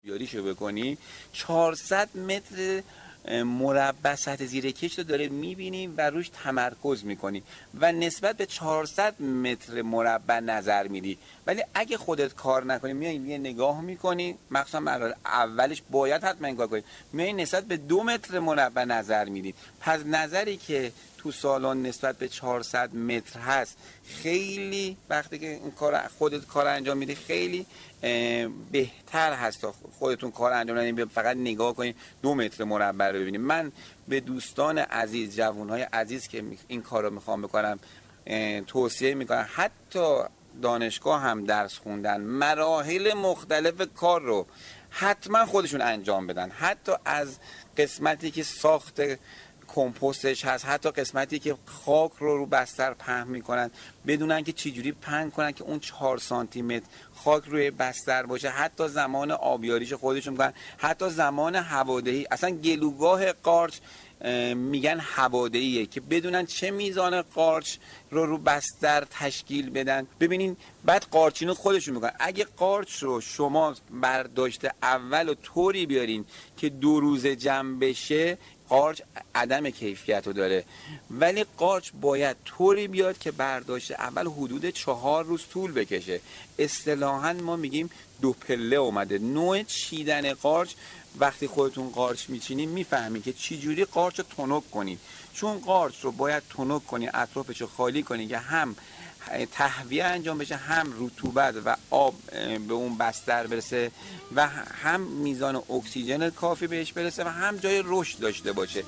بیاریشو بکنی 400 متر مربع سطح زیر کشت رو داره میبینی و روش تمرکز میکنی و نسبت به 400 متر مربع نظر میدی. ولی اگه خودت کار نکنی، میای یه نگاه میکنی، مخصوصا مرحله اولش باید حتما این کار کنی، میای نسبت به 2 متر مربع نظر میدی. پس نظری که تو سالن نسبت به 400 متر هست، خیلی وقتی که این کار خودت کار انجام میدی خیلی بهتر هست تا خودتون کار انجام ندید فقط نگاه کنید 2 متر مربع رو ببینید. من به دوستان عزیز، جوانهای عزیز که این کار رو میخوام بکنم توصیه میکنم، حتی دانشگاه هم درس خوندن، مراحل مختلف کار رو حتما خودشون انجام بدن. حتی از قسمتی که ساخت کمپوستش هست، حتی قسمتی که خاک رو بستر پهن میکنن، بدونن که چجوری پهن کنن که اون 4 سانتی متر خاک روی بستر باشه، حتی زمان آبیاریش خودشون میکنن، حتی زمان هوادهی. اصلا گلوگاه قارچ میگن هوادهیه که بدونن چه میزان قارچ رو بستر تشکیل بدن. ببینین بعد قارچینو خودشون میکنن. اگه قارچ رو شما برداشت اول و طوری بیارین که 2 روزه جمع بشه، قارچ عدم کیفیت رو داره. ولی قارچ باید طوری بیاد که برداشت اول حدود 4 روز طول بکشه. اصطلاحاً ما میگیم 2 پله اومده. نوع چیدن قارچ، وقتی خودتون قارچ میچینید میفهمید که چی جوری قارچ رو تنک کنید. چون قارچ رو باید تنک کنید، اطرافش رو خالی کنید که هم تهویه انجام بشه، هم رطوبت و آب به اون بستر برسه و هم میزان اکسیژن کافی بهش برسه و هم جای رشد داشته باشه.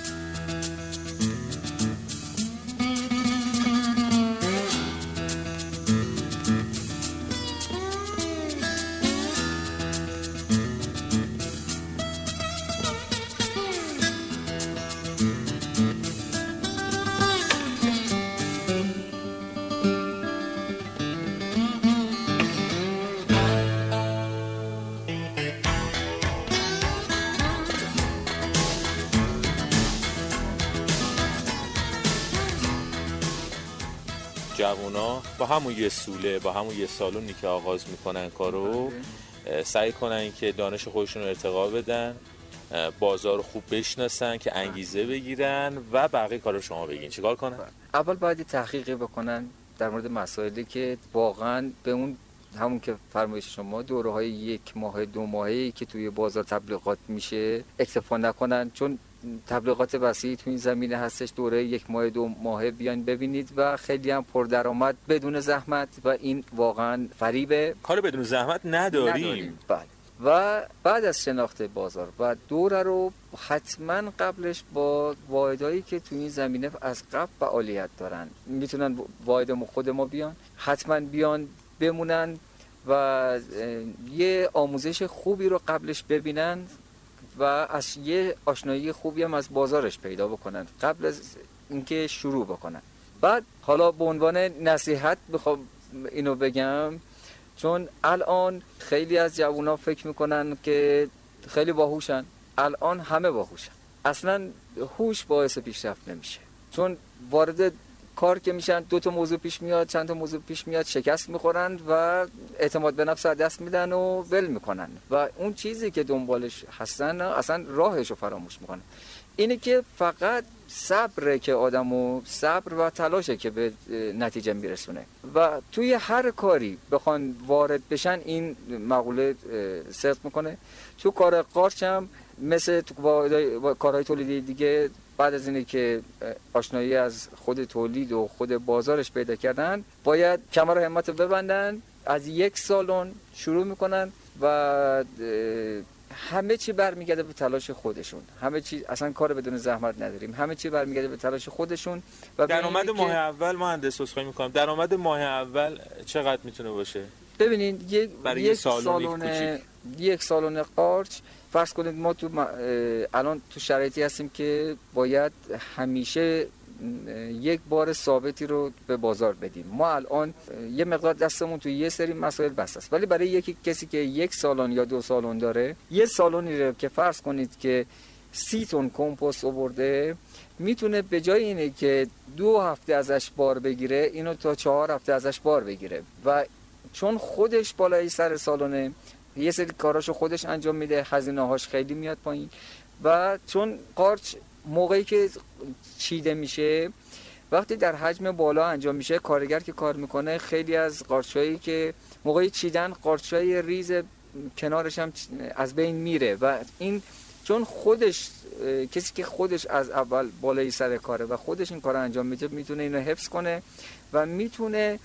جوونا با همون یه سوله، با همون یه سالونی که آغاز میکنن کارو، سعی کنن که دانش خودشون رو ارتقا بدن، بازار خوب بشناسن که انگیزه بگیرن و بقیه کارو شما بگین چیکار کنن. اول باید تحقیقی بکنن در مورد مسائلی که واقعا به اون همون که فرمایش شما دوره‌های 1 ماه 2 ماهه‌ای که توی بازار تبلیغات میشه اکتفا نکنن، چون تبلیغات وسیعی تو این زمینه هستش. دوره 1 ماه 2 ماهه بیاین ببینید و خیلی هم پردرآمد بدون زحمت و این واقعا فریبه. کار بدون زحمت نداریم. بله. و بعد از شناخت بازار و دوره رو حتما قبلش با واحدایی که تو این زمینه از قبل فعالیت دارن، میتونن واحد خود ما بیان، حتما بیان بمونن و یه آموزش خوبی رو قبلش ببینن و از یه آشنایی خوبی هم از بازارش پیدا بکنن قبل از اینکه شروع بکنن. بعد حالا به عنوان نصیحت بخوام اینو بگم، چون الان خیلی از جوونا فکر میکنن که خیلی باهوشن. الان همه باهوشن، اصلا هوش باعث پیشرفت نمیشه. چون وارد کار که میشن 2 تا موضوع پیش میاد، چند تا موضوع پیش میاد، شکست میخورن و اعتماد به نفس دست میدن و ول میکنن و اون چیزی که دنبالش هستن اصلا راهش رو فراموش میکنن. اینه که فقط صبره که آدمو، صبر و تلاشه که به نتیجه میرسونه و توی هر کاری بخوان وارد بشن این مقوله صدق میکنه. تو کار قارچ هم مثل تو کارهای تولیدی دیگه، بعد از اینه که آشنایی از خود تولید و خود بازارش پیدا کردن، باید کمر همت رو ببندن، از 1 سالن شروع میکنن و همه چی برمیگرده به تلاش خودشون. همه چی، اصلا کار بدون زحمت نداریم، همه چی برمیگرده به تلاش خودشون. و درآمد ماه اول مهندس عذرخواهی میکنم، درآمد ماه اول چقدر میتونه باشه؟ ببینید یک سالن قارچ فرض کنید ما الان تو شرایطی هستیم که باید همیشه یک بار ثابتی رو به بازار بدیم. ما الان یه مقدار دستمون توی یه سری مسائل بس است، ولی برای یکی کسی که 1 سالن یا 2 سالن داره، یه سالنی رو که فرض کنید که 30 تن کمپوست آورده، میتونه به جای اینه که 2 هفته ازش بار بگیره، اینو تا 4 هفته ازش بار بگیره و چون خودش بالای سر سالنه یه سری کاراشو خودش انجام میده، هزینه‌هاش خیلی میاد پایین. و چون قارچ موقعی که چیده میشه وقتی در حجم بالا انجام میشه، کارگر که کار میکنه خیلی از قارچایی که موقعی چیدن قارچای ریز کنارش هم از بین میره و این چون خودش کسی که خودش از اول بالای سر کاره و خودش این کار انجام میده میتونه اینو حفظ کنه و میتونه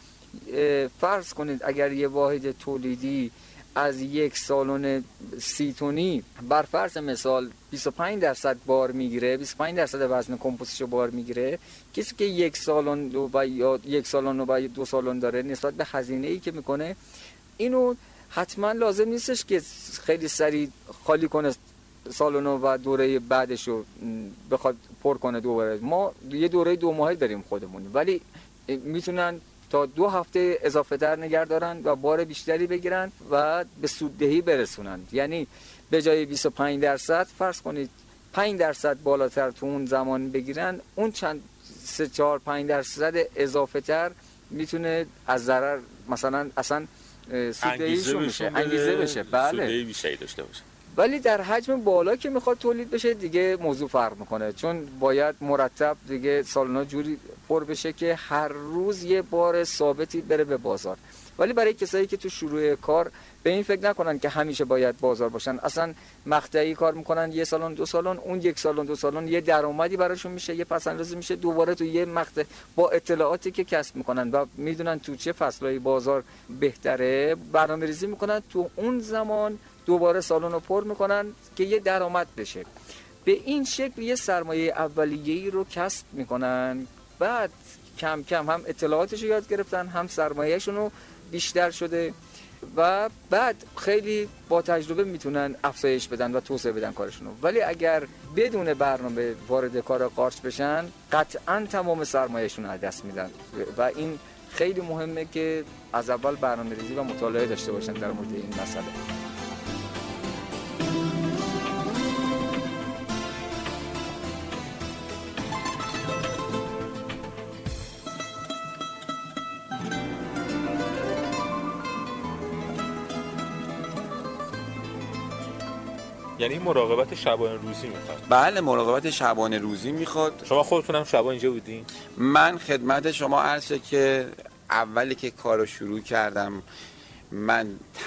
فرض کنید اگر یه واحد تولیدی از یک سالن 30 تنی بر فرض مثال 25% بار میگیره، 25% وزن کمپوستش بار میگیره، کسی که یک سالن و یا یک سالن و 2 سالن داره نسبت به هزینه‌ای که میکنه اینو حتما لازم نیستش که خیلی سریع خالی کنه سالن و دوره بعدش رو بخواد پر کنه دوباره. ما یه دوره 2 ماهه داریم خودمون، ولی میتونن تا 2 هفته اضافه تر نگه دارن و بار بیشتری بگیرن و به سوددهی برسونن. یعنی به جای 25% فرض کنید 5% بالاتر تو اون زمان بگیرن، اون چند 3-4-5% اضافه تر میتونه از ضرر مثلا اصلا سوددهیشون میشه، انگیزه بشه، بله سوددهی بیشتری داشته باشه. ولی در حجم بالا که میخواد تولید بشه دیگه موضوع فرق میکنه، چون باید مرتب دیگه سالنا جوری پر بشه که هر روز یه بار ثابتی بره به بازار. ولی برای کسایی که تو شروع کار به این فکر نکنن که همیشه باید بازار باشن، اصلا مقطعی کار میکنن، 1 سالن 2 سالن، اون 1 سالن 2 سالن یه درآمدی براشون میشه، یه پس‌اندازی میشه، دوباره تو یه مقطع با اطلاعاتی که کسب میکنن و میدونن تو چه فصلهای بازار بهتره برنامه‌ریزی میکنن، تو اون زمان دوباره سالن رو پر میکنن که یه درآمد بشه. به این شکل یه سرمایه اولیه‌ای رو کسب میکنن، بعد کم کم هم اطلاعاتش رو یاد گرفتن، هم سرمایه‌شون رو بیشتر شده و بعد خیلی با تجربه میتونن افزایش بدن و توسعه بدن کارشون رو. ولی اگر بدون برنامه وارد کار قارچ بشن قطعا تمام سرمایه‌شون رو از دست میدن و این خیلی مهمه که از اول برنامه‌ریزی و مطالعه داشته باشن در مورد این مسئله. یعنی مراقبت شبانه روزی میخواد؟ بله مراقبت شبانه روزی میخواد. شما خودتونم شبا اینجا بودین؟ من خدمت شما عرضه که اولی که کارو شروع کردم من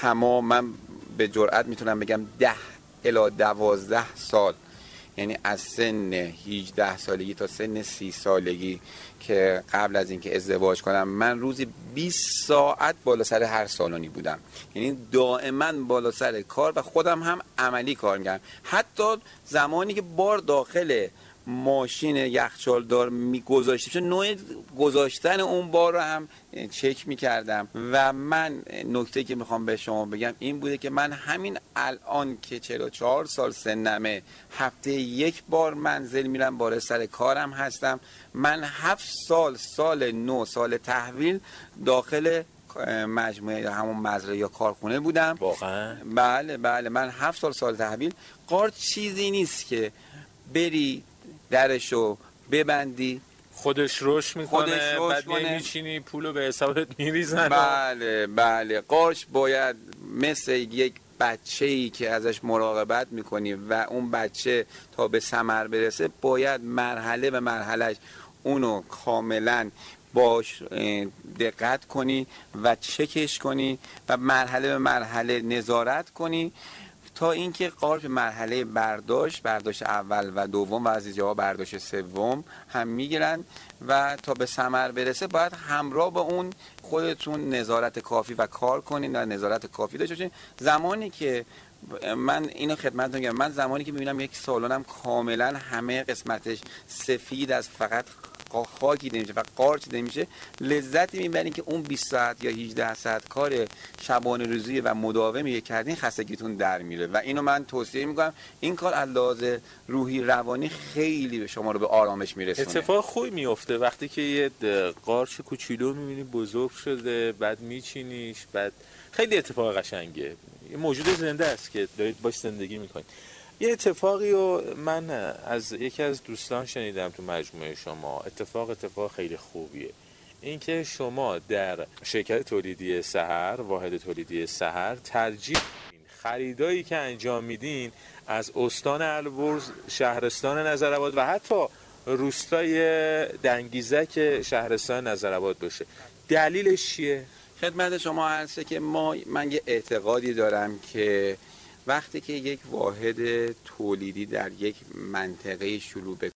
به جرئت میتونم بگم 10 الی 12 سال، یعنی از سن 18 سالگی تا سن 30 سالگی که قبل از اینکه ازدواج کنم من روزی 20 ساعت بالا سر هر سالنی بودم، یعنی دائما بالا سر کار و خودم هم عملی کار می‌کردم. حتی زمانی که بار داخل ماشین یخچالدار می‌گذاشتیم چون نوع گذاشتن اون بار رو هم چک می‌کردم. و من نکته که میخوام به شما بگم این بوده که من همین الان که 44 سال سنمه هفته 1 بار منزل میرم، بالا سر کارم هستم. من 7 سال نو سال تحویل داخل مجموعه یا همون مزرعه یا کارخونه بودم. واقعا؟ بله من 7 سال تحویل. قارچ چیزی نیست که بری درشو ببندی خودش روش میکنه بعد میچینی پولو به حسابت میریزن. بله قارچ باید مثل یک بچه‌ای که ازش مراقبت میکنی و اون بچه تا به ثمر برسه باید مرحله به مرحلهش اونو کاملا باش دقت کنی و چکش کنی و مرحله به مرحله نظارت کنی تا اینکه قارچ مرحله برداشت اول و دوم و از جاها برداشت سوم هم میگیرن و تا به ثمر برسه باید همراه با اون خودتون نظارت کافی و کار کنین و نظارت کافی داشته باشین. زمانی که من اینو خدمتتون میگم، من زمانی که میبینم یک سالنم کاملا همه قسمتش سفید از فقط خاکی نمیشه و قارچ نمیشه، لذتی میبرین که اون 20 ساعت یا 18 ساعت کار شبانه روزی و مداومی کردین خستگیتون در میره و اینو من توصیه میکنم. این کار از لحاظ روحی روانی خیلی به شما رو به آرامش میرسونه. اتفاق خوبی میفته وقتی که یه قارچ کوچولو میبینی بزرگ شده بعد میچینیش، بعد خیلی اتفاق قشنگه. یه موجود زنده است که دارید باش زندگی میکنید. یه اتفاقی رو من از یکی از دوستان شنیدم تو مجموعه شما. اتفاق خیلی خوبیه، اینکه شما در شرکت تولیدی سحر، واحد تولیدی سحر ترجیح خریدایی که انجام میدین از استان البرز، شهرستان نظرآباد و حتی روستای دنگیزک شهرستان نظرآباد باشه. دلیلش چیه؟ خدمت شما هست که من یه اعتقادی دارم که وقتی که یک واحد تولیدی در یک منطقه شروع به